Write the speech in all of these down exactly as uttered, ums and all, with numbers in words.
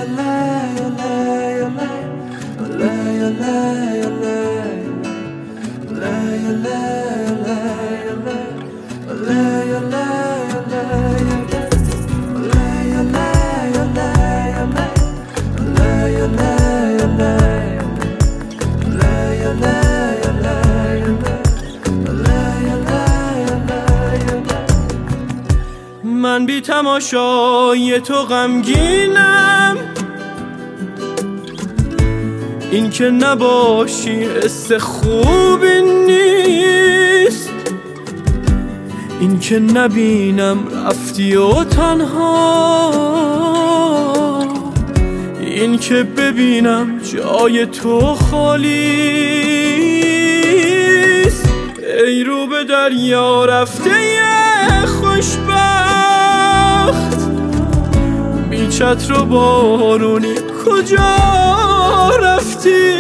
من بی تماشای تو غمگینم، این که نباشی حس خوبی نیست، این که نبینم رفتی و تنها، این که ببینم جای تو خالیست. ای رو به دریا رفته خوشبخت، بی چتر و بارونی کجا رفتی؟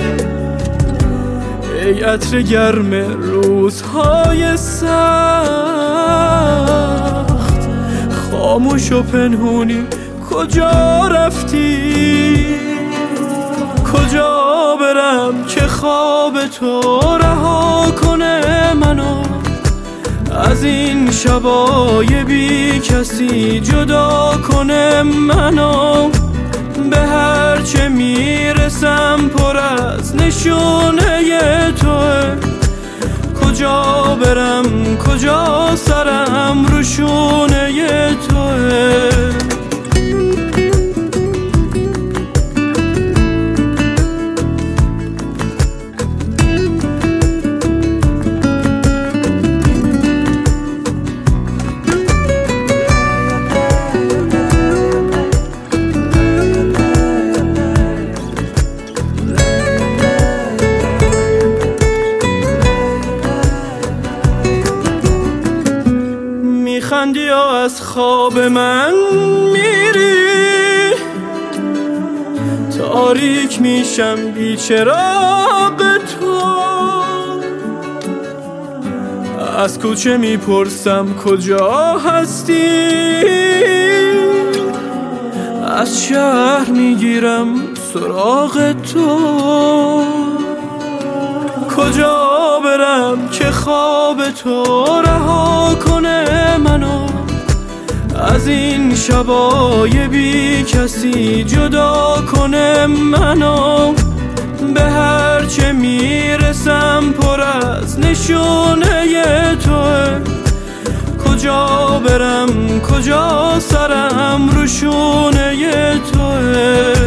ای عطر گرم روزهای سخت، خاموش و پنهونی کجا رفتی؟ کجا برم که خواب تو رها کنه منو از این شبای بی کسی، جدا کنه منو؟ به هر چه میرسم پر از نشونه توه، کجا برم کجا سرم رو شونه توه؟ میخندی یا از خواب من میری؟ تاریک میشم بی چراغ تو، از کوچه میپرسم کجا هستی؟ از شهر میگیرم سراغ تو، کجا برم که خواب تو رها کنه منو از این شبای بی کسی، جدا کنه منو؟ به هر چه میرسم پر از نشونه توه، کجا برم کجا سرم رو شونه توه؟